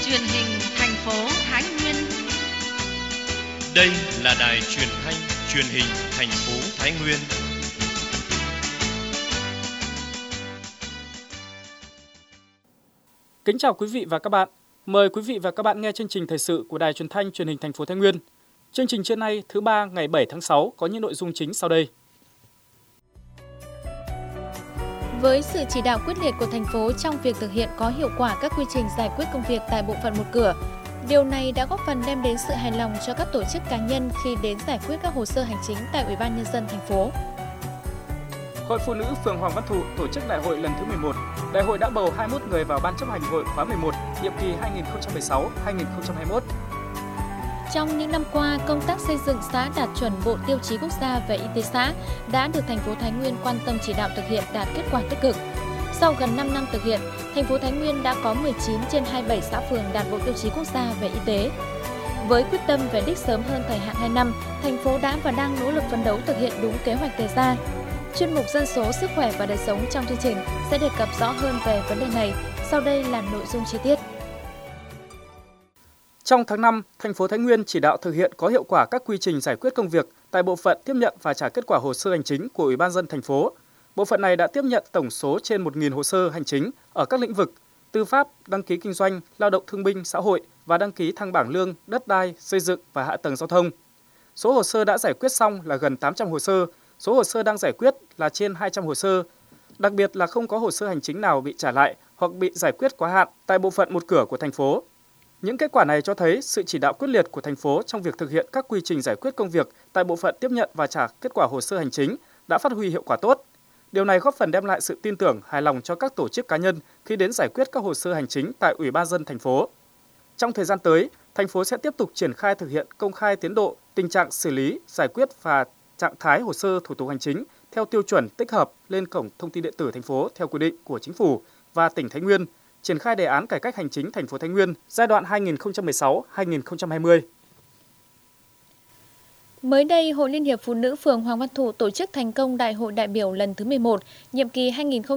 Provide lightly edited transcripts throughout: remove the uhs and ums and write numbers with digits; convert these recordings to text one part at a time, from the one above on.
Truyền hình thành phố Thái Nguyên. Đây là đài truyền thanh truyền hình thành phố Thái Nguyên. Kính chào quý vị và các bạn. Mời quý vị và các bạn nghe chương trình thời sự của đài truyền thanh truyền hình thành phố Thái Nguyên. Chương trình trưa nay thứ ba ngày 7 tháng 6 có những nội dung chính sau đây. Với sự chỉ đạo quyết liệt của thành phố trong việc thực hiện có hiệu quả các quy trình giải quyết công việc tại bộ phận một cửa, điều này đã góp phần đem đến sự hài lòng cho các tổ chức cá nhân khi đến giải quyết các hồ sơ hành chính tại Ủy ban Nhân dân thành phố. Hội Phụ nữ phường Hoàng Văn Thụ tổ chức đại hội lần thứ 11. Đại hội đã bầu 21 người vào Ban chấp hành hội khóa 11, nhiệm kỳ 2016-2021. Trong những năm qua, công tác xây dựng xã đạt chuẩn Bộ Tiêu chí Quốc gia về y tế xã đã được thành phố Thái Nguyên quan tâm chỉ đạo thực hiện đạt kết quả tích cực. Sau gần 5 năm thực hiện, thành phố Thái Nguyên đã có 19 trên 27 xã phường đạt Bộ Tiêu chí Quốc gia về y tế. Với quyết tâm về đích sớm hơn thời hạn 2 năm, thành phố đã và đang nỗ lực phấn đấu thực hiện đúng kế hoạch đề ra. Chuyên mục Dân số, Sức khỏe và đời sống trong chương trình sẽ đề cập rõ hơn về vấn đề này. Sau đây là nội dung chi tiết. Trong tháng 5, thành phố Thái Nguyên chỉ đạo thực hiện có hiệu quả các quy trình giải quyết công việc tại bộ phận tiếp nhận và trả kết quả hồ sơ hành chính của Ủy ban nhân dân thành phố. Bộ phận này đã tiếp nhận tổng số trên 1.000 hồ sơ hành chính ở các lĩnh vực tư pháp, đăng ký kinh doanh, lao động thương binh xã hội và đăng ký thăng bảng lương, đất đai, xây dựng và hạ tầng giao thông. Số hồ sơ đã giải quyết xong là gần 800 hồ sơ, số hồ sơ đang giải quyết là trên 200 hồ sơ. Đặc biệt là không có hồ sơ hành chính nào bị trả lại hoặc bị giải quyết quá hạn tại bộ phận một cửa của thành phố. Những kết quả này cho thấy sự chỉ đạo quyết liệt của thành phố trong việc thực hiện các quy trình giải quyết công việc tại bộ phận tiếp nhận và trả kết quả hồ sơ hành chính đã phát huy hiệu quả tốt. Điều này góp phần đem lại sự tin tưởng, hài lòng cho các tổ chức cá nhân khi đến giải quyết các hồ sơ hành chính tại Ủy ban nhân dân thành phố. Trong thời gian tới, thành phố sẽ tiếp tục triển khai thực hiện công khai tiến độ, tình trạng xử lý, giải quyết và trạng thái hồ sơ thủ tục hành chính theo tiêu chuẩn tích hợp lên cổng thông tin điện tử thành phố theo quy định của Chính phủ và tỉnh Thái Nguyên, triển khai đề án cải cách hành chính thành phố Thái Nguyên giai đoạn 2016-2020. Mới đây, Hội Liên hiệp Phụ nữ phường Hoàng Văn Thụ tổ chức thành công Đại hội đại biểu lần thứ 11, nhiệm kỳ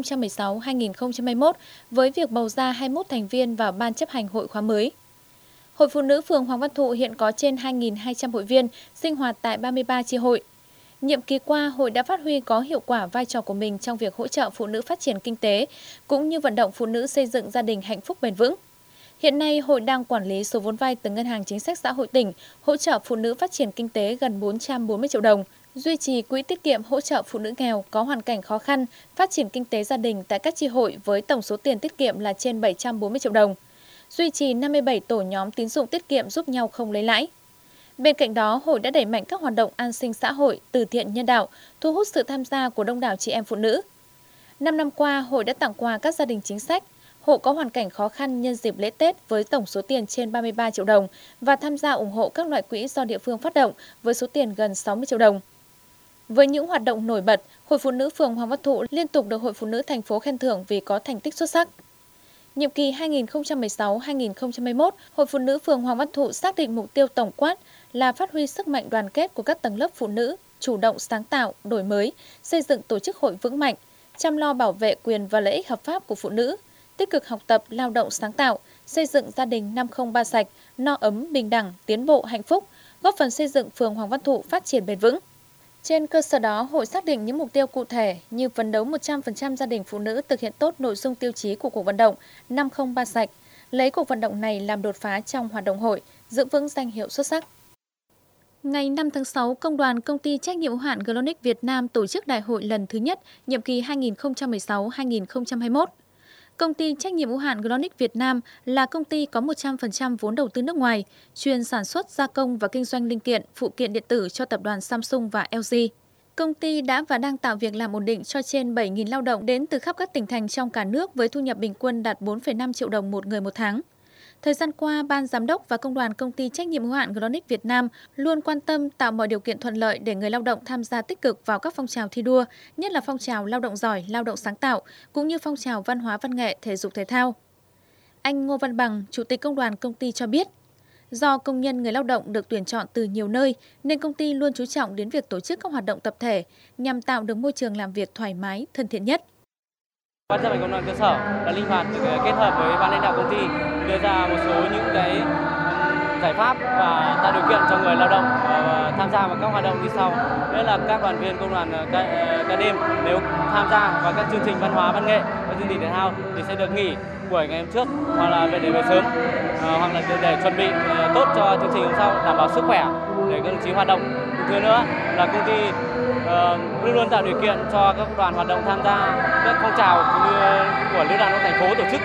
2016-2021 với việc bầu ra 21 thành viên vào Ban chấp hành hội khóa mới. Hội Phụ nữ phường Hoàng Văn Thụ hiện có trên 2.200 hội viên sinh hoạt tại 33 chi hội. Nhiệm kỳ qua, hội đã phát huy có hiệu quả vai trò của mình trong việc hỗ trợ phụ nữ phát triển kinh tế, cũng như vận động phụ nữ xây dựng gia đình hạnh phúc bền vững. Hiện nay, hội đang quản lý số vốn vay từ Ngân hàng Chính sách Xã hội tỉnh, hỗ trợ phụ nữ phát triển kinh tế gần 440 triệu đồng, duy trì quỹ tiết kiệm hỗ trợ phụ nữ nghèo có hoàn cảnh khó khăn, phát triển kinh tế gia đình tại các chi hội với tổng số tiền tiết kiệm là trên 740 triệu đồng, duy trì 57 tổ nhóm tín dụng tiết kiệm giúp nhau không lấy lãi. Bên cạnh đó, hội đã đẩy mạnh các hoạt động an sinh xã hội, từ thiện nhân đạo, thu hút sự tham gia của đông đảo chị em phụ nữ. 5 năm qua, hội đã tặng quà các gia đình chính sách, hộ có hoàn cảnh khó khăn nhân dịp lễ Tết với tổng số tiền trên 33 triệu đồng và tham gia ủng hộ các loại quỹ do địa phương phát động với số tiền gần 60 triệu đồng. Với những hoạt động nổi bật, Hội Phụ nữ phường Hoàng Văn Thụ liên tục được Hội Phụ nữ thành phố khen thưởng vì có thành tích xuất sắc. Nhiệm kỳ 2016-2021, Hội Phụ nữ phường Hoàng Văn Thụ xác định mục tiêu tổng quát là phát huy sức mạnh đoàn kết của các tầng lớp phụ nữ, chủ động sáng tạo, đổi mới, xây dựng tổ chức hội vững mạnh, chăm lo bảo vệ quyền và lợi ích hợp pháp của phụ nữ, tích cực học tập, lao động sáng tạo, xây dựng gia đình 503 sạch, no ấm, bình đẳng, tiến bộ, hạnh phúc, góp phần xây dựng phường Hoàng Văn Thụ phát triển bền vững. Trên cơ sở đó, hội xác định những mục tiêu cụ thể như phấn đấu 100% gia đình phụ nữ thực hiện tốt nội dung tiêu chí của cuộc vận động 503 sạch, lấy cuộc vận động này làm đột phá trong hoạt động hội, giữ vững danh hiệu xuất sắc. Ngày 5 tháng 6, Công đoàn Công ty trách nhiệm hữu hạn Glonic Việt Nam tổ chức đại hội lần thứ nhất, nhiệm kỳ 2016-2021. Công ty trách nhiệm hữu hạn Glonic Việt Nam là công ty có 100% vốn đầu tư nước ngoài, chuyên sản xuất, gia công và kinh doanh linh kiện, phụ kiện điện tử cho tập đoàn Samsung và LG. Công ty đã và đang tạo việc làm ổn định cho trên 7.000 lao động đến từ khắp các tỉnh thành trong cả nước với thu nhập bình quân đạt 4,5 triệu đồng một người một tháng. Thời gian qua, Ban Giám đốc và Công đoàn Công ty trách nhiệm hữu hạn Glonic Việt Nam luôn quan tâm tạo mọi điều kiện thuận lợi để người lao động tham gia tích cực vào các phong trào thi đua, nhất là phong trào lao động giỏi, lao động sáng tạo, cũng như phong trào văn hóa văn nghệ, thể dục thể thao. Anh Ngô Văn Bằng, Chủ tịch Công đoàn Công ty cho biết, do công nhân người lao động được tuyển chọn từ nhiều nơi nên công ty luôn chú trọng đến việc tổ chức các hoạt động tập thể nhằm tạo được môi trường làm việc thoải mái, thân thiện nhất. Ban chấp hành công đoàn cơ sở đã linh hoạt kết hợp với ban lãnh đạo công ty đưa ra một số những cái giải pháp và tạo điều kiện cho người lao động tham gia vào các hoạt động như sau. Đó là các đoàn viên công đoàn ca đêm nếu tham gia vào các chương trình văn hóa, văn nghệ, các chương trình thể thao thì sẽ được nghỉ buổi ngày hôm trước hoặc là về sớm hoặc là để chuẩn bị tốt cho chương trình hôm sau, đảm bảo sức khỏe để các đồng chí hoạt động. Thứ nữa là công ty luôn luôn tạo điều kiện cho các đoàn hoạt động tham gia các phong trào như của Lữ đoàn thành phố tổ chức.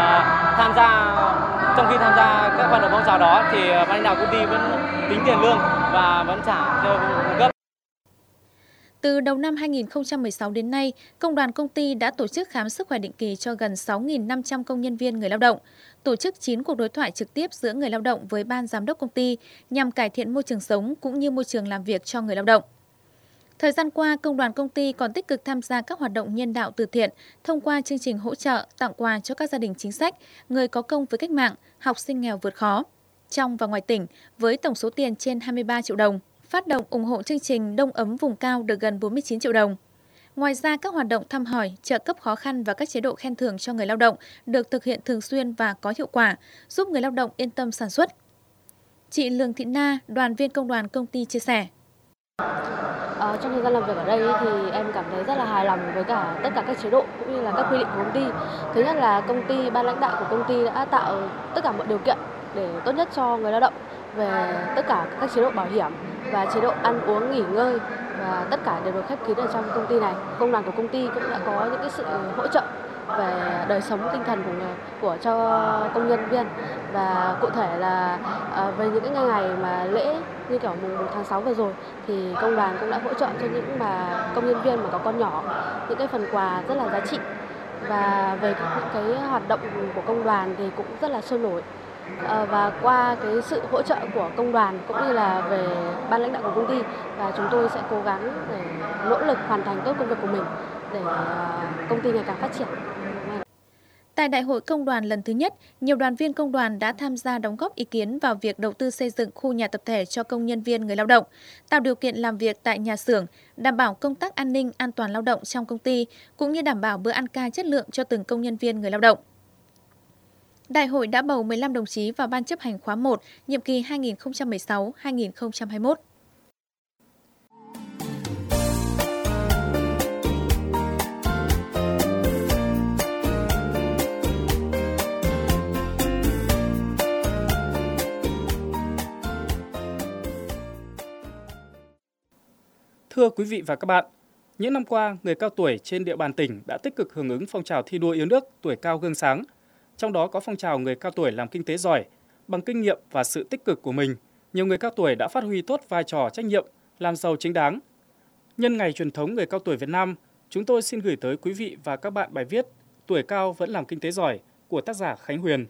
Trong khi tham gia các hoạt động phong trào đó thì ban lãnh đạo công ty vẫn tính tiền lương và vẫn trả theo phụ cấp. Từ đầu năm 2016 đến nay, Công đoàn công ty đã tổ chức khám sức khỏe định kỳ cho gần 6.500 công nhân viên người lao động, tổ chức 9 cuộc đối thoại trực tiếp giữa người lao động với ban giám đốc công ty nhằm cải thiện môi trường sống cũng như môi trường làm việc cho người lao động. Thời gian qua, Công đoàn công ty còn tích cực tham gia các hoạt động nhân đạo từ thiện thông qua chương trình hỗ trợ, tặng quà cho các gia đình chính sách, người có công với cách mạng, học sinh nghèo vượt khó, trong và ngoài tỉnh với tổng số tiền trên 23 triệu đồng. Phát động ủng hộ chương trình Đông ấm vùng cao được gần 49 triệu đồng. Ngoài ra, các hoạt động thăm hỏi, trợ cấp khó khăn và các chế độ khen thưởng cho người lao động được thực hiện thường xuyên và có hiệu quả, giúp người lao động yên tâm sản xuất. Chị Lương Thị Na, đoàn viên công đoàn công ty chia sẻ. Trong thời gian làm việc ở đây thì em cảm thấy rất là hài lòng với tất cả các chế độ cũng như là các quy định của công ty. Thứ nhất là công ty, ban lãnh đạo của công ty đã tạo tất cả mọi điều kiện để tốt nhất cho người lao động về tất cả các chế độ bảo hiểm và chế độ ăn uống, nghỉ ngơi và tất cả đều được khép kín ở trong công ty này. Công đoàn của công ty cũng đã có những cái sự hỗ trợ về đời sống tinh thần cho công nhân viên, và cụ thể là về những cái ngày mà lễ như kiểu mùng 1 tháng 6 vừa rồi thì công đoàn cũng đã hỗ trợ cho những mà công nhân viên mà có con nhỏ những cái phần quà rất là giá trị. Và về những cái hoạt động của công đoàn thì cũng rất là sôi nổi. Và qua cái sự hỗ trợ của công đoàn cũng như là về ban lãnh đạo của công ty, và chúng tôi sẽ cố gắng để nỗ lực hoàn thành tốt công việc của mình để công ty ngày càng phát triển. Tại Đại hội Công đoàn lần thứ nhất, nhiều đoàn viên công đoàn đã tham gia đóng góp ý kiến vào việc đầu tư xây dựng khu nhà tập thể cho công nhân viên người lao động, tạo điều kiện làm việc tại nhà xưởng, đảm bảo công tác an ninh, an toàn lao động trong công ty, cũng như đảm bảo bữa ăn ca chất lượng cho từng công nhân viên người lao động. Đại hội đã bầu 15 đồng chí vào Ban chấp hành khóa 1, nhiệm kỳ 2016-2021. Thưa quý vị và các bạn, những năm qua, người cao tuổi trên địa bàn tỉnh đã tích cực hưởng ứng phong trào thi đua yêu nước tuổi cao gương sáng. Trong đó có phong trào người cao tuổi làm kinh tế giỏi. Bằng kinh nghiệm và sự tích cực của mình, nhiều người cao tuổi đã phát huy tốt vai trò trách nhiệm, làm giàu chính đáng. Nhân ngày truyền thống người cao tuổi Việt Nam, chúng tôi xin gửi tới quý vị và các bạn bài viết Tuổi cao vẫn làm kinh tế giỏi của tác giả Khánh Huyền.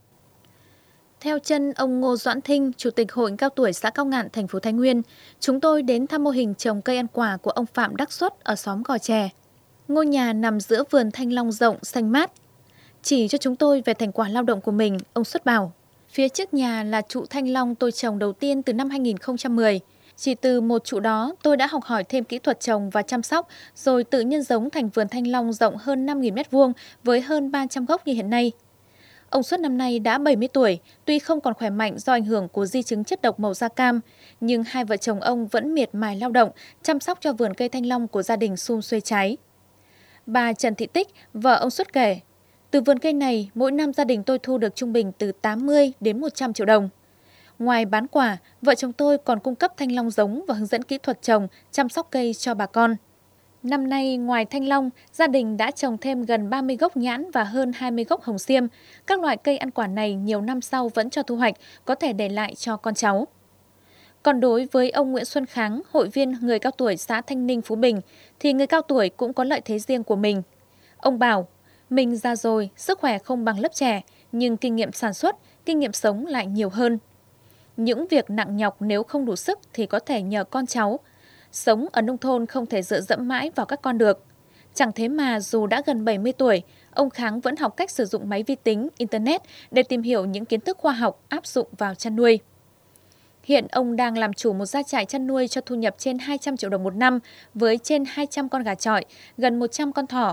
Theo chân ông Ngô Doãn Thinh, Chủ tịch Hội cao tuổi xã Cao Ngạn, thành phố Thái Nguyên, chúng tôi đến thăm mô hình trồng cây ăn quả của ông Phạm Đắc Xuất ở xóm Gò Chè. Ngôi nhà nằm giữa vườn thanh long rộng, xanh mát. Chỉ cho chúng tôi về thành quả lao động của mình, ông Xuất bảo. Phía trước nhà là trụ thanh long tôi trồng đầu tiên từ năm 2010. Chỉ từ một trụ đó, tôi đã học hỏi thêm kỹ thuật trồng và chăm sóc, rồi tự nhân giống thành vườn thanh long rộng hơn 5.000 m² với hơn 300 gốc như hiện nay. Ông Xuất năm nay đã 70 tuổi, tuy không còn khỏe mạnh do ảnh hưởng của di chứng chất độc màu da cam, nhưng hai vợ chồng ông vẫn miệt mài lao động, chăm sóc cho vườn cây thanh long của gia đình sum xuê trái. Bà Trần Thị Tích, vợ ông Xuất kể, từ vườn cây này, mỗi năm gia đình tôi thu được trung bình từ 80 đến 100 triệu đồng. Ngoài bán quả, vợ chồng tôi còn cung cấp thanh long giống và hướng dẫn kỹ thuật trồng, chăm sóc cây cho bà con. Năm nay, ngoài thanh long, gia đình đã trồng thêm gần 30 gốc nhãn và hơn 20 gốc hồng xiêm. Các loại cây ăn quả này nhiều năm sau vẫn cho thu hoạch, có thể để lại cho con cháu. Còn đối với ông Nguyễn Xuân Kháng, hội viên người cao tuổi xã Thanh Ninh, Phú Bình, thì người cao tuổi cũng có lợi thế riêng của mình. Ông bảo, mình già rồi, sức khỏe không bằng lớp trẻ, nhưng kinh nghiệm sản xuất, kinh nghiệm sống lại nhiều hơn. Những việc nặng nhọc nếu không đủ sức thì có thể nhờ con cháu. Sống ở nông thôn không thể dựa dẫm mãi vào các con được. Chẳng thế mà dù đã gần 70 tuổi, ông Kháng vẫn học cách sử dụng máy vi tính, Internet để tìm hiểu những kiến thức khoa học áp dụng vào chăn nuôi. Hiện ông đang làm chủ một gia trại chăn nuôi cho thu nhập trên 200 triệu đồng một năm với trên 200 con gà chọi, gần 100 con thỏ,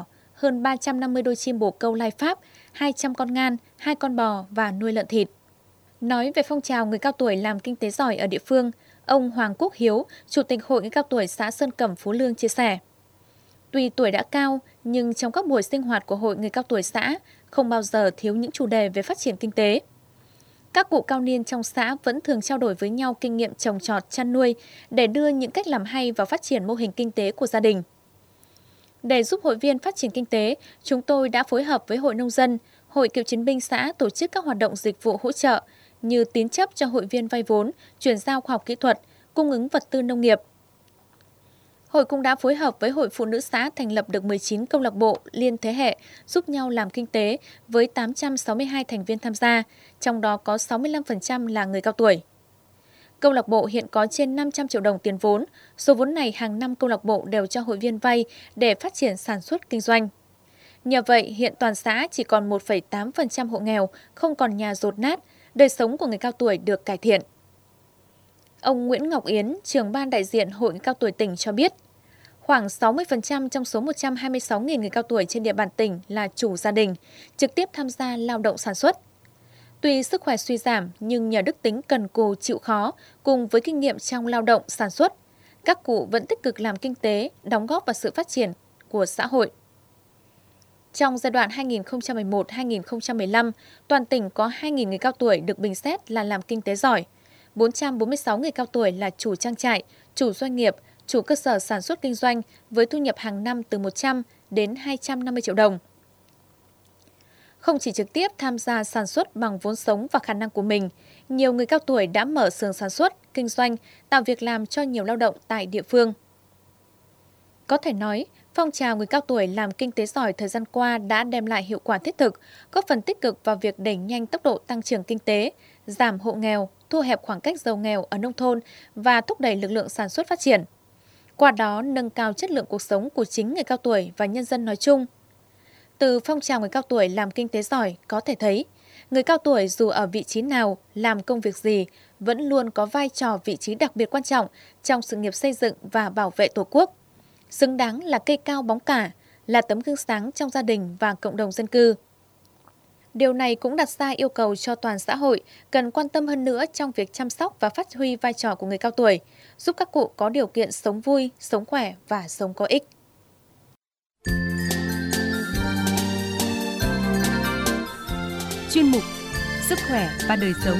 hơn 350 đôi chim bồ câu lai Pháp, 200 con ngan, 2 con bò và nuôi lợn thịt. Nói về phong trào người cao tuổi làm kinh tế giỏi ở địa phương, ông Hoàng Quốc Hiếu, Chủ tịch Hội người cao tuổi xã Sơn Cẩm, Phú Lương chia sẻ. Tuy tuổi đã cao, nhưng trong các buổi sinh hoạt của Hội người cao tuổi xã không bao giờ thiếu những chủ đề về phát triển kinh tế. Các cụ cao niên trong xã vẫn thường trao đổi với nhau kinh nghiệm trồng trọt, chăn nuôi để đưa những cách làm hay vào phát triển mô hình kinh tế của gia đình. Để giúp hội viên phát triển kinh tế, chúng tôi đã phối hợp với Hội Nông dân, Hội Cựu chiến binh xã tổ chức các hoạt động dịch vụ hỗ trợ như tín chấp cho hội viên vay vốn, chuyển giao khoa học kỹ thuật, cung ứng vật tư nông nghiệp. Hội cũng đã phối hợp với Hội Phụ nữ xã thành lập được 19 câu lạc bộ liên thế hệ giúp nhau làm kinh tế với 862 thành viên tham gia, trong đó có 65% là người cao tuổi. Câu lạc bộ hiện có trên 500 triệu đồng tiền vốn, số vốn này hàng năm câu lạc bộ đều cho hội viên vay để phát triển sản xuất kinh doanh. Nhờ vậy, hiện toàn xã chỉ còn 1,8% hộ nghèo, không còn nhà dột nát, đời sống của người cao tuổi được cải thiện. Ông Nguyễn Ngọc Yến, trưởng ban đại diện Hội người cao tuổi tỉnh cho biết, khoảng 60% trong số 126.000 người cao tuổi trên địa bàn tỉnh là chủ gia đình, trực tiếp tham gia lao động sản xuất. Tuy sức khỏe suy giảm nhưng nhờ đức tính cần cù chịu khó cùng với kinh nghiệm trong lao động sản xuất, các cụ vẫn tích cực làm kinh tế, đóng góp vào sự phát triển của xã hội. Trong giai đoạn 2011-2015, toàn tỉnh có 2.000 người cao tuổi được bình xét là làm kinh tế giỏi, 446 người cao tuổi là chủ trang trại, chủ doanh nghiệp, chủ cơ sở sản xuất kinh doanh với thu nhập hàng năm từ 100 đến 250 triệu đồng. Không chỉ trực tiếp tham gia sản xuất bằng vốn sống và khả năng của mình, nhiều người cao tuổi đã mở xưởng sản xuất, kinh doanh, tạo việc làm cho nhiều lao động tại địa phương. Có thể nói, phong trào người cao tuổi làm kinh tế giỏi thời gian qua đã đem lại hiệu quả thiết thực, góp phần tích cực vào việc đẩy nhanh tốc độ tăng trưởng kinh tế, giảm hộ nghèo, thu hẹp khoảng cách giàu nghèo ở nông thôn và thúc đẩy lực lượng sản xuất phát triển. Qua đó, nâng cao chất lượng cuộc sống của chính người cao tuổi và nhân dân nói chung. Từ phong trào người cao tuổi làm kinh tế giỏi có thể thấy, người cao tuổi dù ở vị trí nào, làm công việc gì, vẫn luôn có vai trò vị trí đặc biệt quan trọng trong sự nghiệp xây dựng và bảo vệ Tổ quốc. Xứng đáng là cây cao bóng cả, là tấm gương sáng trong gia đình và cộng đồng dân cư. Điều này cũng đặt ra yêu cầu cho toàn xã hội cần quan tâm hơn nữa trong việc chăm sóc và phát huy vai trò của người cao tuổi, giúp các cụ có điều kiện sống vui, sống khỏe và sống có ích. Chuyên mục Sức khỏe và đời sống.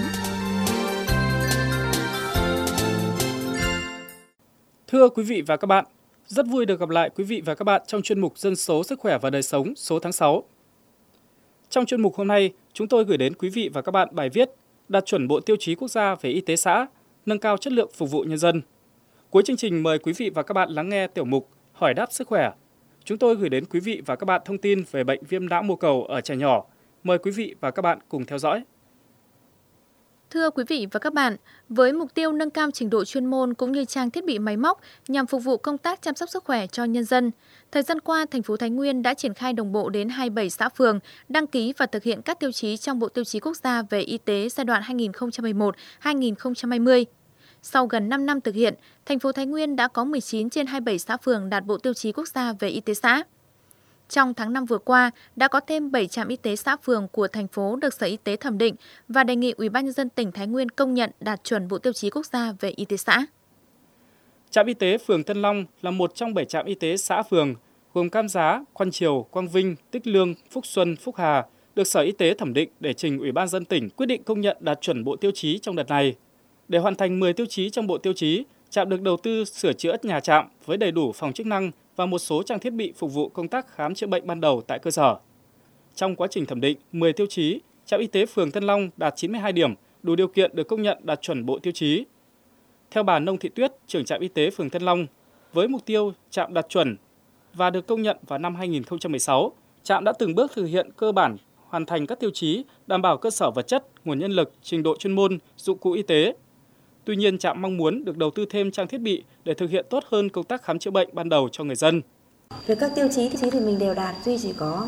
Thưa quý vị và các bạn, rất vui được gặp lại quý vị và các bạn trong chuyên mục Dân số Sức khỏe và đời sống số tháng 6. Trong chuyên mục hôm nay, chúng tôi gửi đến quý vị và các bạn bài viết đạt chuẩn Bộ Tiêu chí Quốc gia về y tế xã, nâng cao chất lượng phục vụ nhân dân. Cuối chương trình mời quý vị và các bạn lắng nghe tiểu mục Hỏi đáp sức khỏe. Chúng tôi gửi đến quý vị và các bạn thông tin về bệnh viêm não mô cầu ở trẻ nhỏ. Mời quý vị và các bạn cùng theo dõi. Thưa quý vị và các bạn, với mục tiêu nâng cao trình độ chuyên môn cũng như trang thiết bị máy móc nhằm phục vụ công tác chăm sóc sức khỏe cho nhân dân, thời gian qua, thành phố Thái Nguyên đã triển khai đồng bộ đến 27 xã phường đăng ký và thực hiện các tiêu chí trong Bộ Tiêu chí Quốc gia về y tế giai đoạn 2011-2020. Sau gần 5 năm thực hiện, thành phố Thái Nguyên đã có 19 trên 27 xã phường đạt Bộ Tiêu chí Quốc gia về y tế xã. Trong tháng 5 vừa qua, đã có thêm 7 trạm y tế xã phường của thành phố được Sở Y tế thẩm định và đề nghị Ủy ban nhân dân tỉnh Thái Nguyên công nhận đạt chuẩn Bộ Tiêu chí Quốc gia về y tế xã. Trạm y tế phường Tân Long là một trong 7 trạm y tế xã phường gồm Cam Giá, Quan Triều, Quang Vinh, Tích Lương, Phúc Xuân, Phúc Hà được Sở Y tế thẩm định để trình Ủy ban nhân dân tỉnh quyết định công nhận đạt chuẩn Bộ Tiêu chí trong đợt này. Để hoàn thành 10 tiêu chí trong Bộ Tiêu chí, trạm được đầu tư sửa chữa nhà trạm với đầy đủ phòng chức năng và một số trang thiết bị phục vụ công tác khám chữa bệnh ban đầu tại cơ sở. Trong quá trình thẩm định 10 tiêu chí, trạm y tế phường Tân Long đạt 92 điểm, đủ điều kiện được công nhận đạt chuẩn Bộ Tiêu chí. Theo bà Nông Thị Tuyết, trưởng trạm y tế phường Tân Long, với mục tiêu trạm đạt chuẩn và được công nhận vào năm 2016, trạm đã từng bước thực hiện cơ bản hoàn thành các tiêu chí đảm bảo cơ sở vật chất, nguồn nhân lực, trình độ chuyên môn, dụng cụ y tế. Tuy nhiên, trạm mong muốn được đầu tư thêm trang thiết bị để thực hiện tốt hơn công tác khám chữa bệnh ban đầu cho người dân. Về các tiêu chí thì mình đều đạt, duy chỉ có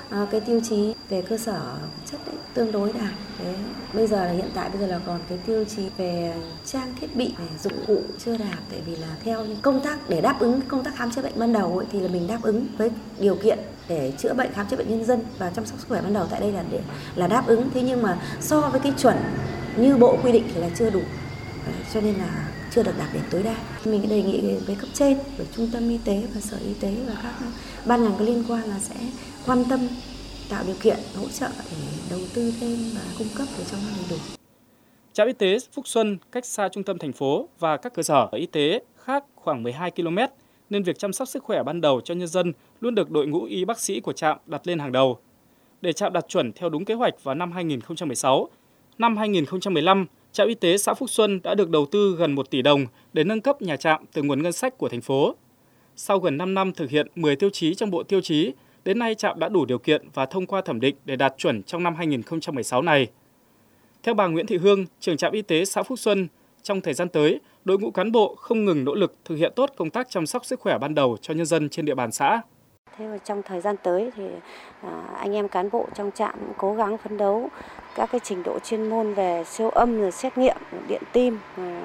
cái tiêu chí về cơ sở chất ấy, tương đối đạt. Bây giờ là còn cái tiêu chí về trang thiết bị, về dụng cụ chưa đạt, tại vì là theo công tác để đáp ứng công tác khám chữa bệnh ban đầu ấy, thì là mình đáp ứng với điều kiện để chữa bệnh, khám chữa bệnh nhân dân và chăm sóc sức khỏe ban đầu tại đây là đáp ứng. Thế nhưng mà so với cái chuẩn như bộ quy định thì là chưa đủ, cho nên là chưa được đạt đến tối đa. Mình đề nghị với cấp trên, với trung tâm y tế và sở y tế và các ban ngành có liên quan là sẽ quan tâm tạo điều kiện hỗ trợ để đầu tư thêm và cung cấp để cho nó đầy đủ. Trạm y tế Phúc Xuân cách xa trung tâm thành phố và các cơ sở y tế khác khoảng 12 km, nên việc chăm sóc sức khỏe ban đầu cho nhân dân luôn được đội ngũ y bác sĩ của trạm đặt lên hàng đầu. Để trạm đạt chuẩn theo đúng kế hoạch vào năm 2016, năm 2015, trạm y tế xã Phúc Xuân đã được đầu tư gần 1 tỷ đồng để nâng cấp nhà trạm từ nguồn ngân sách của thành phố. Sau gần 5 năm thực hiện 10 tiêu chí trong bộ tiêu chí, đến nay trạm đã đủ điều kiện và thông qua thẩm định để đạt chuẩn trong năm 2016 này. Theo bà Nguyễn Thị Hương, trưởng trạm y tế xã Phúc Xuân, trong thời gian tới, đội ngũ cán bộ không ngừng nỗ lực thực hiện tốt công tác chăm sóc sức khỏe ban đầu cho nhân dân trên địa bàn xã. Thế và trong thời gian tới thì anh em cán bộ trong trạm cũng cố gắng phấn đấu các cái trình độ chuyên môn về siêu âm, rồi xét nghiệm, điện tim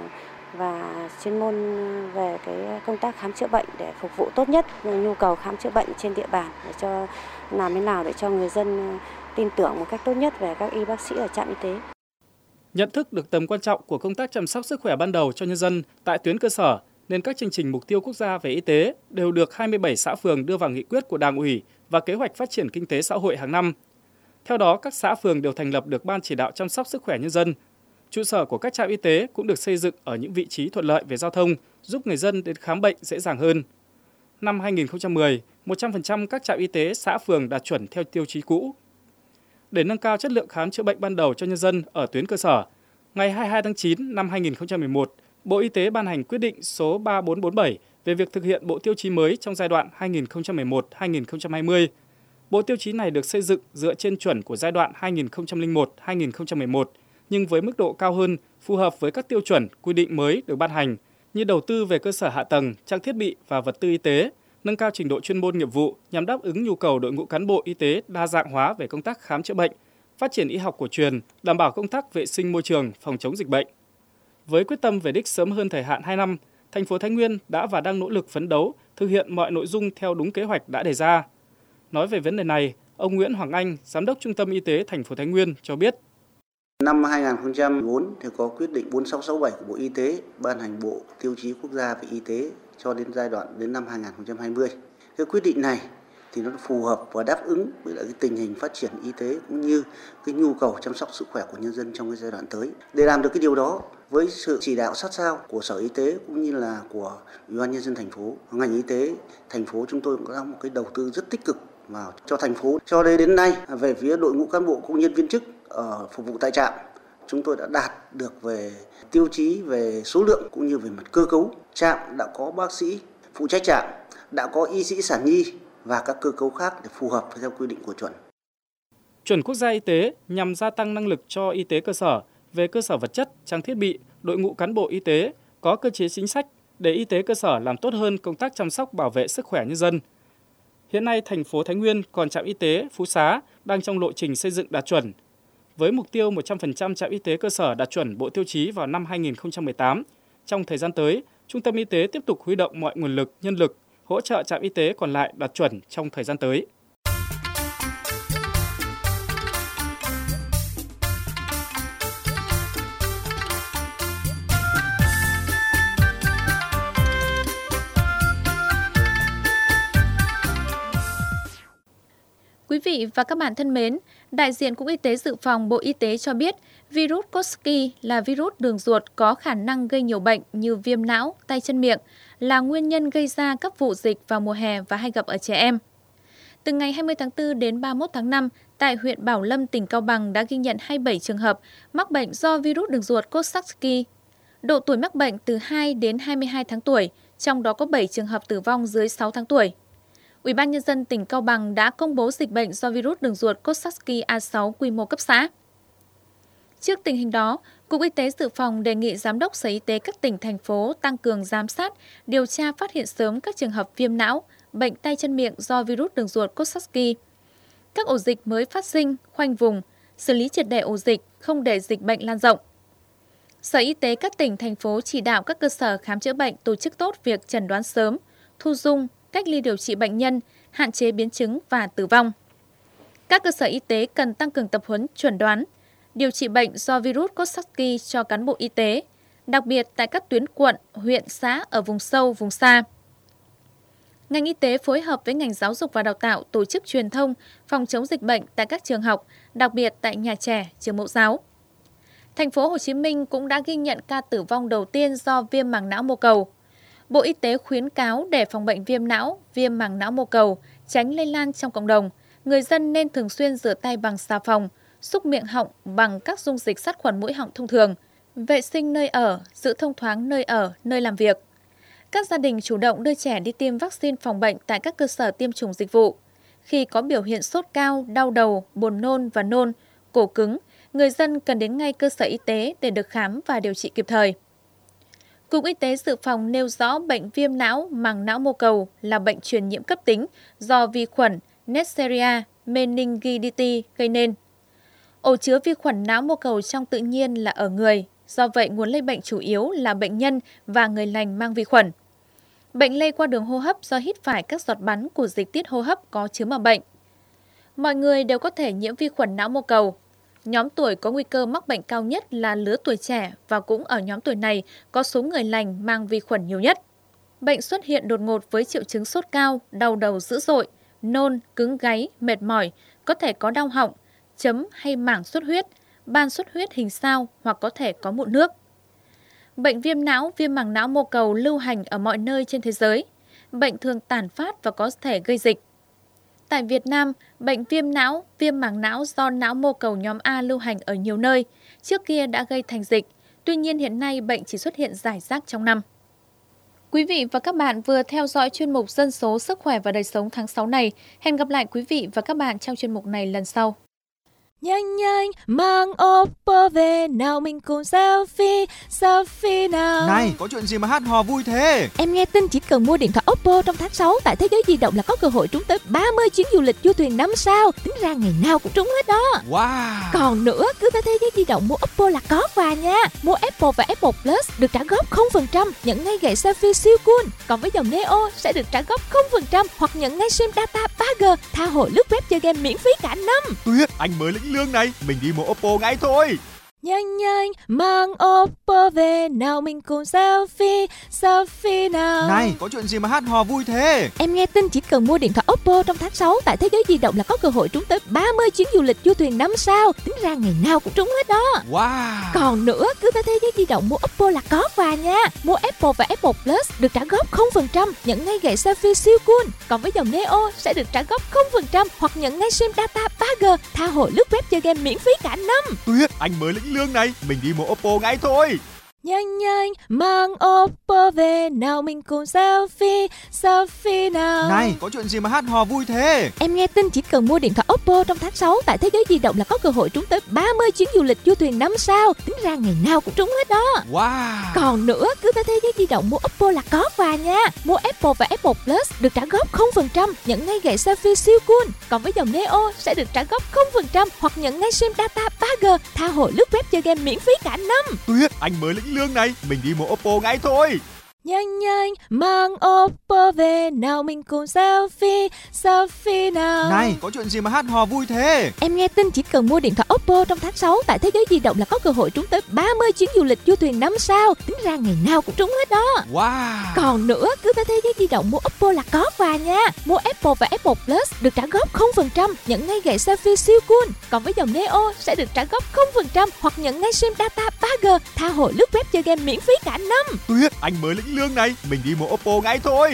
và chuyên môn về cái công tác khám chữa bệnh để phục vụ tốt nhất nhu cầu khám chữa bệnh trên địa bàn, để cho làm thế nào để cho người dân tin tưởng một cách tốt nhất về các y bác sĩ ở trạm y tế. Nhận thức được tầm quan trọng của công tác chăm sóc sức khỏe ban đầu cho nhân dân tại tuyến cơ sở, nên các chương trình mục tiêu quốc gia về y tế đều được 27 xã phường đưa vào nghị quyết của Đảng ủy và kế hoạch phát triển kinh tế xã hội hàng năm. Theo đó, các xã phường đều thành lập được ban chỉ đạo chăm sóc sức khỏe nhân dân. Trụ sở của các trạm y tế cũng được xây dựng ở những vị trí thuận lợi về giao thông, giúp người dân đến khám bệnh dễ dàng hơn. Năm 2010, 100% các trạm y tế xã phường đạt chuẩn theo tiêu chí cũ. Để nâng cao chất lượng khám chữa bệnh ban đầu cho nhân dân ở tuyến cơ sở, ngày 22 tháng 9 năm 2011, Bộ Y tế ban hành quyết định số 3447 về việc thực hiện bộ tiêu chí mới trong giai đoạn 2011-2020. Bộ tiêu chí này được xây dựng dựa trên chuẩn của giai đoạn 2001-2011, nhưng với mức độ cao hơn, phù hợp với các tiêu chuẩn quy định mới được ban hành, như đầu tư về cơ sở hạ tầng, trang thiết bị và vật tư y tế, nâng cao trình độ chuyên môn nghiệp vụ nhằm đáp ứng nhu cầu đội ngũ cán bộ y tế đa dạng hóa về công tác khám chữa bệnh, phát triển y học cổ truyền, đảm bảo công tác vệ sinh môi trường, phòng chống dịch bệnh. Với quyết tâm về đích sớm hơn thời hạn 2 năm, thành phố Thái Nguyên đã và đang nỗ lực phấn đấu thực hiện mọi nội dung theo đúng kế hoạch đã đề ra. Nói về vấn đề này, ông Nguyễn Hoàng Anh, Giám đốc Trung tâm Y tế thành phố Thái Nguyên cho biết. Năm 2004 thì có quyết định 4667 của Bộ Y tế ban hành bộ tiêu chí quốc gia về y tế cho đến giai đoạn đến năm 2020. Cái quyết định này thì nó phù hợp và đáp ứng với lại cái tình hình phát triển y tế cũng như cái nhu cầu chăm sóc sức khỏe của nhân dân trong cái giai đoạn tới. Để làm được cái điều đó, với sự chỉ đạo sát sao của Sở Y tế cũng như là của Ủy ban nhân dân thành phố, ngành y tế thành phố chúng tôi cũng có một cái đầu tư rất tích cực vào cho thành phố. Cho đến nay, về phía đội ngũ cán bộ công nhân viên chức ở phục vụ tại trạm, chúng tôi đã đạt được về tiêu chí về số lượng cũng như về mặt cơ cấu. Trạm đã có bác sĩ phụ trách trạm, đã có y sĩ sản nhi và các cơ cấu khác để phù hợp theo quy định của chuẩn. Chuẩn quốc gia y tế nhằm gia tăng năng lực cho y tế cơ sở về cơ sở vật chất, trang thiết bị, đội ngũ cán bộ y tế, có cơ chế chính sách để y tế cơ sở làm tốt hơn công tác chăm sóc bảo vệ sức khỏe nhân dân. Hiện nay, thành phố Thái Nguyên còn trạm y tế Phú Xá đang trong lộ trình xây dựng đạt chuẩn. Với mục tiêu 100% trạm y tế cơ sở đạt chuẩn bộ tiêu chí vào năm 2018, trong thời gian tới, Trung tâm Y tế tiếp tục huy động mọi nguồn lực, nhân lực, hỗ trợ trạm y tế còn lại đạt chuẩn trong thời gian tới. Quý vị và các bạn thân mến, đại diện Cục Y tế Dự phòng Bộ Y tế cho biết virus Coxsackie là virus đường ruột có khả năng gây nhiều bệnh như viêm não, tay chân miệng, là nguyên nhân gây ra các vụ dịch vào mùa hè và hay gặp ở trẻ em. Từ ngày 20 tháng 4 đến 31 tháng 5, tại huyện Bảo Lâm, tỉnh Cao Bằng đã ghi nhận 27 trường hợp mắc bệnh do virus đường ruột Coxsackie. Độ tuổi mắc bệnh từ 2 đến 22 tháng tuổi, trong đó có 7 trường hợp tử vong dưới 6 tháng tuổi. Ủy ban nhân dân tỉnh Cao Bằng đã công bố dịch bệnh do virus đường ruột Coxsackie A6 quy mô cấp xã. Trước tình hình đó, Cục Y tế Dự phòng đề nghị Giám đốc Sở Y tế các tỉnh, thành phố tăng cường giám sát, điều tra phát hiện sớm các trường hợp viêm não, bệnh tay chân miệng do virus đường ruột Coxsackie. các ổ dịch mới phát sinh, khoanh vùng, xử lý triệt để ổ dịch, không để dịch bệnh lan rộng. Sở Y tế các tỉnh, thành phố chỉ đạo các cơ sở khám chữa bệnh tổ chức tốt việc chẩn đoán sớm, thu dung, cách ly điều trị bệnh nhân, hạn chế biến chứng và tử vong. Các cơ sở y tế cần tăng cường tập huấn chuẩn đoán, điều trị bệnh do virus Coxsackie cho cán bộ y tế, đặc biệt tại các tuyến quận, huyện, xã ở vùng sâu, vùng xa. Ngành y tế phối hợp với ngành giáo dục và đào tạo tổ chức truyền thông phòng chống dịch bệnh tại các trường học, đặc biệt tại nhà trẻ, trường mẫu giáo. Thành phố Hồ Chí Minh cũng đã ghi nhận ca tử vong đầu tiên do viêm màng não mô cầu. Bộ Y tế khuyến cáo để phòng bệnh viêm não, viêm màng não mô cầu, tránh lây lan trong cộng đồng, người dân nên thường xuyên rửa tay bằng xà phòng, xúc miệng họng bằng các dung dịch sát khuẩn mũi họng thông thường, vệ sinh nơi ở, giữ thông thoáng nơi ở, nơi làm việc. Các gia đình chủ động đưa trẻ đi tiêm vaccine phòng bệnh tại các cơ sở tiêm chủng dịch vụ. Khi có biểu hiện sốt cao, đau đầu, buồn nôn và nôn, cổ cứng, người dân cần đến ngay cơ sở y tế để được khám và điều trị kịp thời. Cục Y tế Dự phòng nêu rõ bệnh viêm não, màng não mô cầu là bệnh truyền nhiễm cấp tính do vi khuẩn Neisseria meningitidis gây nên. Ổ chứa vi khuẩn não mô cầu trong tự nhiên là ở người, do vậy nguồn lây bệnh chủ yếu là bệnh nhân và người lành mang vi khuẩn. Bệnh lây qua đường hô hấp do hít phải các giọt bắn của dịch tiết hô hấp có chứa mầm bệnh. Mọi người đều có thể nhiễm vi khuẩn não mô cầu. Nhóm tuổi có nguy cơ mắc bệnh cao nhất là lứa tuổi trẻ và cũng ở nhóm tuổi này có số người lành mang vi khuẩn nhiều nhất. Bệnh xuất hiện đột ngột với triệu chứng sốt cao, đau đầu dữ dội, nôn, cứng gáy, mệt mỏi, có thể có đau họng, chấm hay mảng xuất huyết, ban xuất huyết hình sao hoặc có thể có mụn nước. Bệnh viêm não, viêm màng não mô cầu lưu hành ở mọi nơi trên thế giới. Bệnh thường tản phát và có thể gây dịch. Tại Việt Nam, bệnh viêm não, viêm màng não do não mô cầu nhóm A lưu hành ở nhiều nơi, trước kia đã gây thành dịch. Tuy nhiên hiện nay bệnh chỉ xuất hiện rải rác trong năm. Quý vị và các bạn vừa theo dõi chuyên mục Dân số, Sức khỏe và Đời sống tháng 6 này. Hẹn gặp lại quý vị và các bạn trong chuyên mục này lần sau. Nhanh nhanh mang Oppo về nào mình cùng selfie nào. Này, có chuyện gì mà hát hò vui thế? Em nghe tin chỉ cần mua điện thoại Oppo trong tháng 6 tại Thế giới di động là có cơ hội trúng tới 30 chuyến du lịch du thuyền 5 sao. Tính ra ngày nào cũng trúng hết đó. Wow. Còn nữa, cứ tới Thế giới di động mua Oppo là có quà nha. Mua Apple và Apple Plus được trả góp 0%, nhận ngay gậy selfie siêu cool. Còn với dòng Neo sẽ được trả góp 0% hoặc nhận ngay sim data 3G, tha hồ lướt web chơi game miễn phí cả năm. Tuyệt, anh mới lĩnh lương này, mình đi mua Oppo ngay thôi. Nhanh nhanh mang Oppo về nào mình cùng selfie nào. Này, có chuyện gì mà hát hò vui thế? Em nghe tin chỉ cần mua điện thoại Oppo trong tháng 6 tại Thế giới di động là có cơ hội trúng tới 30 chuyến du lịch du thuyền 5 sao. Tính ra ngày nào cũng trúng hết đó. Wow. Còn nữa, cứ tới Thế giới di động mua Oppo là có quà nha. Mua Apple và Apple Plus được trả góp 0%, nhận ngay gậy selfie siêu cool. Còn với dòng Neo sẽ được trả góp 0% hoặc nhận ngay sim data 3G, tha hồ lướt web chơi game miễn phí cả năm. Tuyệt, anh mới lĩnh lương này, mình đi mua Oppo ngay thôi. Nhanh nhanh mang Oppo về nào mình cùng selfie nào. Này, có chuyện gì mà hát hò vui thế? Em nghe tin chỉ cần mua điện thoại Oppo trong tháng 6 tại Thế giới di động là có cơ hội trúng tới 30 chuyến du lịch du thuyền 5 sao. Tính ra ngày nào cũng trúng hết đó. Wow. Còn nữa, cứ tới Thế giới di động mua Oppo là có quà nha. Mua Apple và Apple Plus được trả góp 0%, nhận ngay gậy selfie siêu cool. Còn với dòng Neo sẽ được trả góp 0% hoặc nhận ngay sim data 3G, tha hồ lướt web chơi game miễn phí cả năm. Tuyệt, anh mới lĩnh lương này, mình đi mua Oppo ngay thôi. Nhanh nhanh mang Oppo về nào mình cùng selfie nào. Này, có chuyện gì mà hát hò vui thế? Em nghe tin chỉ cần mua điện thoại Oppo trong tháng 6 tại Thế giới di động là có cơ hội trúng tới 30 chuyến du lịch du thuyền 5 sao. Tính ra ngày nào cũng trúng hết đó. Wow. Còn nữa, cứ tới Thế giới di động mua Oppo là có quà nha. Mua Apple và Apple Plus được trả góp 0%, nhận ngay gậy selfie siêu cool. Còn với dòng Neo sẽ được trả góp 0% hoặc nhận ngay sim data 3G, tha hồ lướt web chơi game miễn phí cả năm. Tuyệt, anh mới lĩnh lương này, mình đi mua Oppo ngay thôi.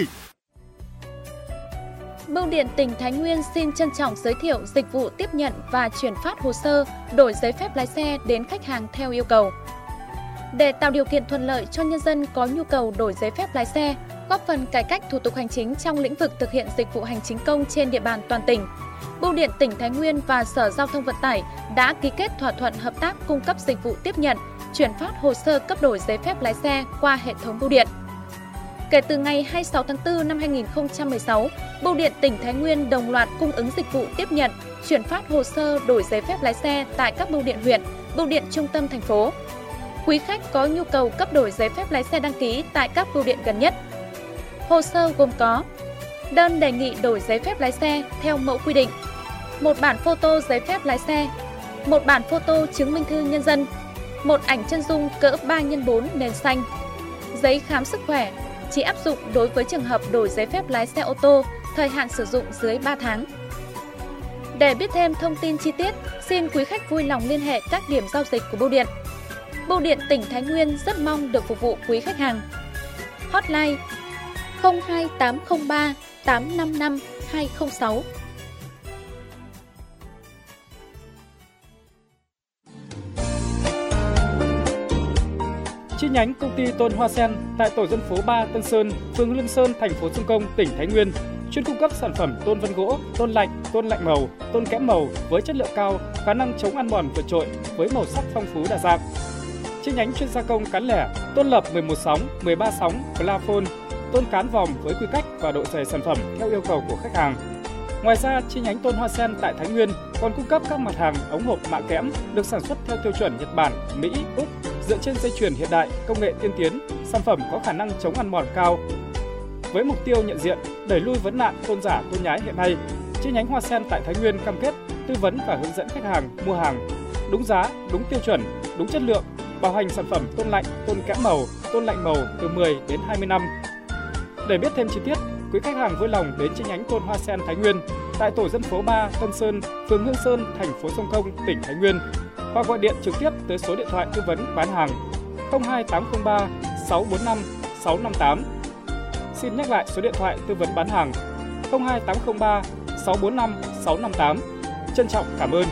Bưu điện tỉnh Thái Nguyên xin trân trọng giới thiệu dịch vụ tiếp nhận và chuyển phát hồ sơ đổi giấy phép lái xe đến khách hàng theo yêu cầu. Để tạo điều kiện thuận lợi cho nhân dân có nhu cầu đổi giấy phép lái xe, góp phần cải cách thủ tục hành chính trong lĩnh vực thực hiện dịch vụ hành chính công trên địa bàn toàn tỉnh, Bưu điện tỉnh Thái Nguyên và Sở Giao thông Vận tải đã ký kết thỏa thuận hợp tác cung cấp dịch vụ tiếp nhận, chuyển phát hồ sơ cấp đổi giấy phép lái xe qua hệ thống bưu điện. Kể từ ngày 26 tháng 4 năm 2016, Bưu điện tỉnh Thái Nguyên đồng loạt cung ứng dịch vụ tiếp nhận, chuyển phát hồ sơ đổi giấy phép lái xe tại các bưu điện huyện, bưu điện trung tâm thành phố. Quý khách có nhu cầu cấp đổi giấy phép lái xe đăng ký tại các bưu điện gần nhất. Hồ sơ gồm có đơn đề nghị đổi giấy phép lái xe theo mẫu quy định, một bản photo giấy phép lái xe, một bản photo chứng minh thư nhân dân, một ảnh chân dung cỡ 3x4 nền xanh. Giấy khám sức khỏe chỉ áp dụng đối với trường hợp đổi giấy phép lái xe ô tô, thời hạn sử dụng dưới 3 tháng. Để biết thêm thông tin chi tiết, xin quý khách vui lòng liên hệ các điểm giao dịch của bưu điện. Bưu điện tỉnh Thái Nguyên rất mong được phục vụ quý khách hàng. Hotline 02803 855 206. Chi nhánh công ty Tôn Hoa Sen tại tổ dân phố 3 Tân Sơn, phường Lương Sơn, thành phố Sông Công, tỉnh Thái Nguyên chuyên cung cấp sản phẩm tôn vân gỗ, tôn lạnh màu, tôn kẽm màu với chất lượng cao, khả năng chống ăn mòn vượt trội với màu sắc phong phú đa dạng. Chi nhánh chuyên gia công cán lẻ, tôn lập 11 sóng, 13 sóng, plafon, tôn cán vòm với quy cách và độ dày sản phẩm theo yêu cầu của khách hàng. Ngoài ra, chi nhánh Tôn Hoa Sen tại Thái Nguyên còn cung cấp các mặt hàng ống hộp mạ kẽm được sản xuất theo tiêu chuẩn Nhật Bản, Mỹ, Úc, dựa trên dây chuyền hiện đại, công nghệ tiên tiến, sản phẩm có khả năng chống ăn mòn cao. Với mục tiêu nhận diện, đẩy lui vấn nạn tôn giả tôn nhái hiện nay, chi nhánh Hoa Sen tại Thái Nguyên cam kết tư vấn và hướng dẫn khách hàng mua hàng đúng giá, đúng tiêu chuẩn, đúng chất lượng, bảo hành sản phẩm tôn lạnh, tôn kẽm màu, tôn lạnh màu từ 10 đến 20 năm. Để biết thêm chi tiết, quý khách hàng vui lòng đến chi nhánh Tôn Hoa Sen Thái Nguyên tại tổ dân phố 3 Tân Sơn, phường Hương Sơn, thành phố Sông Công, tỉnh Thái Nguyên hoặc gọi điện trực tiếp tới số điện thoại tư vấn bán hàng 02803 645 658. Xin nhắc lại số điện thoại tư vấn bán hàng 02803 645 658. Trân trọng cảm ơn.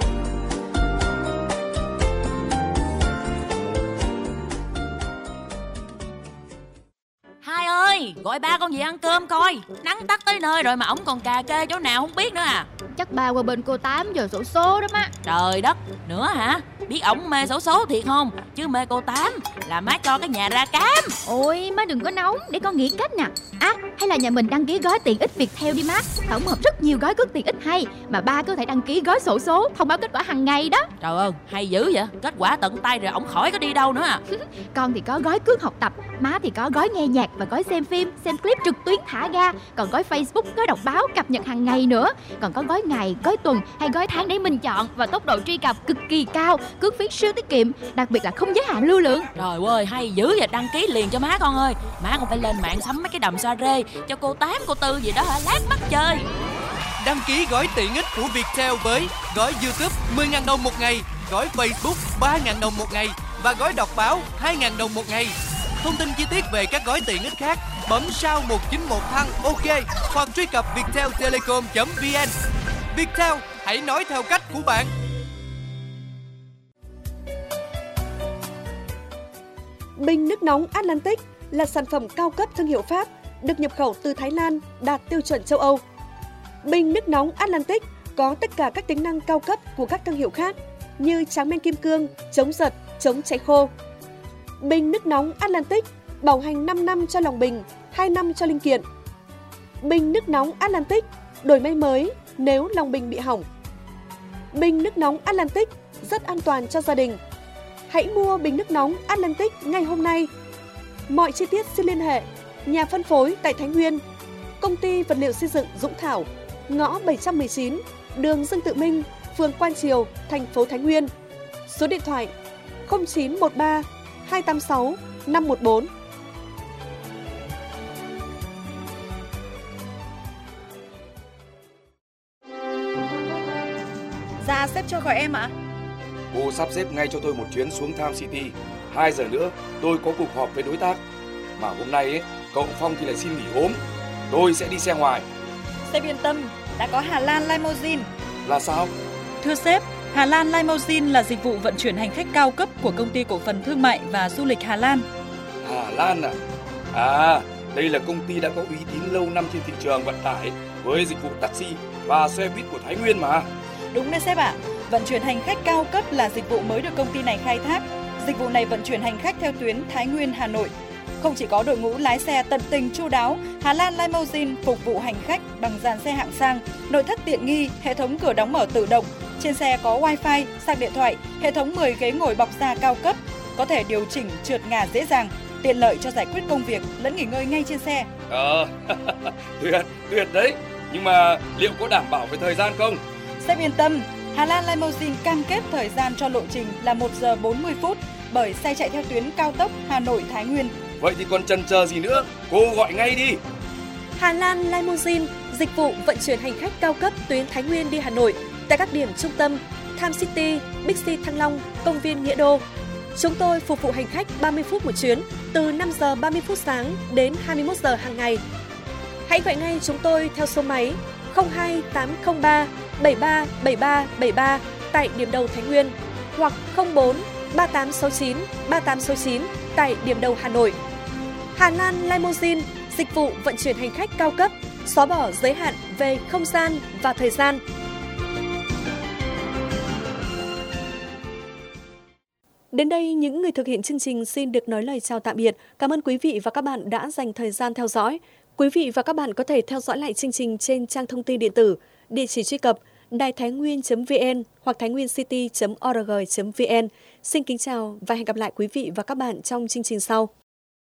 Hai ơi, gọi ba con về ăn cơm coi. Nắng tắt tới nơi rồi mà ổng còn cà kê chỗ nào không biết nữa à. Chắc ba qua bên cô Tám giờ xổ số đó má. Trời đất, nữa hả? Biết ổng mê xổ số thiệt không? Chứ mê cô Tám là má cho cái nhà ra cám. Ôi má đừng có nóng, để con nghĩ cách nè. Hay là nhà mình đăng ký gói tiện ích Viettel đi má. Tổng hợp rất nhiều gói cước tiện ích hay, mà ba có thể đăng ký gói xổ số thông báo kết quả hàng ngày đó. Trời ơi, hay dữ vậy. Kết quả tận tay rồi ổng khỏi có đi đâu nữa à. Con thì có gói cước học tập, má thì có gói nghe nhạc và gói xem phim, xem clip trực tuyến thả ga. Còn gói Facebook, gói đọc báo cập nhật hàng ngày nữa. Còn có gói ngày, gói tuần hay gói tháng để mình chọn, và tốc độ truy cập cực kỳ cao, cước phí siêu tiết kiệm, đặc biệt là không giới hạn lưu lượng. Trời ơi, hay dữ vậy, đăng ký liền cho má con ơi. Má con phải lên mạng sắm mấy cái đầm sa rê cho cô Tám, cô Tư gì đó hả, lát mắc chơi. Đăng ký gói tiện ích của Viettel với gói YouTube 10.000 đồng một ngày, gói Facebook 3.000 đồng một ngày và gói đọc báo 2.000 đồng một ngày. Thông tin chi tiết về các gói tiện ích khác bấm sao 191 thăng OK hoặc truy cập vietteltelecom.vn. Viettel, hãy nói theo cách của bạn. Bình nước nóng Atlantic là sản phẩm cao cấp thương hiệu Pháp, được nhập khẩu từ Thái Lan, đạt tiêu chuẩn châu Âu. Bình nước nóng Atlantic có tất cả các tính năng cao cấp của các thương hiệu khác như tráng men kim cương, chống giật, chống cháy khô. Bình nước nóng Atlantic bảo hành 5 năm cho lòng bình, 2 năm cho linh kiện. Bình nước nóng Atlantic đổi may mới nếu lòng bình bị hỏng. Bình nước nóng Atlantic rất an toàn cho gia đình. Hãy mua bình nước nóng Atlantic ngay hôm nay. Mọi chi tiết xin liên hệ nhà phân phối tại Thái Nguyên, công ty vật liệu xây dựng Dũng Thảo, ngõ 719, đường Dương Tự Minh, phường Quan Triều, thành phố Thái Nguyên. Số điện thoại 0913 286 514. Dạ, sếp cho gọi em ạ. Cô sắp xếp ngay cho tôi một chuyến xuống Tham City. 2 giờ nữa tôi có cuộc họp với đối tác. Mà hôm nay ấy, cậu Phong thì lại xin nghỉ ốm. Tôi sẽ đi xe ngoài. Sếp yên tâm, đã có Hà Lan Limousine. Là sao? Thưa sếp, Hà Lan Limousine là dịch vụ vận chuyển hành khách cao cấp của công ty cổ phần thương mại và du lịch Hà Lan. Hà Lan à? À, đây là công ty đã có uy tín lâu năm trên thị trường vận tải với dịch vụ taxi và xe buýt của Thái Nguyên mà. Đúng đấy sếp ạ. Vận chuyển hành khách cao cấp là dịch vụ mới được công ty này khai thác. Dịch vụ này vận chuyển hành khách theo tuyến Thái Nguyên Hà Nội. Không chỉ có đội ngũ lái xe tận tình chu đáo, Hà Lan Limousine phục vụ hành khách bằng dàn xe hạng sang, nội thất tiện nghi, hệ thống cửa đóng mở tự động. Trên xe có Wi-Fi, sạc điện thoại, hệ thống 10 ghế ngồi bọc da cao cấp, có thể điều chỉnh trượt ngả dễ dàng, tiện lợi cho giải quyết công việc lẫn nghỉ ngơi ngay trên xe. Tuyệt đấy. Nhưng mà liệu có đảm bảo về thời gian không? Sếp yên tâm, Hà Lan Limousine cam kết thời gian cho lộ trình là 1 giờ 40 phút bởi xe chạy theo tuyến cao tốc Hà Nội - Thái Nguyên. Vậy thì còn chần chờ gì nữa? Cô gọi ngay đi. Hà Lan Limousine, dịch vụ vận chuyển hành khách cao cấp tuyến Thái Nguyên đi Hà Nội tại các điểm trung tâm Tham City, Bixi Thăng Long, Công viên Nghĩa Đô. Chúng tôi phục vụ hành khách 30 phút một chuyến từ 5 giờ 30 phút sáng đến 21 giờ hàng ngày. Hãy gọi ngay chúng tôi theo số máy 02803 737373 tại điểm đầu Thái Nguyên hoặc 04 3869 3869 tại điểm đầu Hà Nội. Hà Lan Limousine, dịch vụ vận chuyển hành khách cao cấp, xóa bỏ giới hạn về không gian và thời gian. Đến đây, những người thực hiện chương trình xin được nói lời chào tạm biệt. Cảm ơn quý vị và các bạn đã dành thời gian theo dõi. Quý vị và các bạn có thể theo dõi lại chương trình trên trang thông tin điện tử, địa chỉ truy cập đài-tháinguyen.vn hoặc thainguyencity.org.vn. Xin kính chào và hẹn gặp lại quý vị và các bạn trong chương trình sau.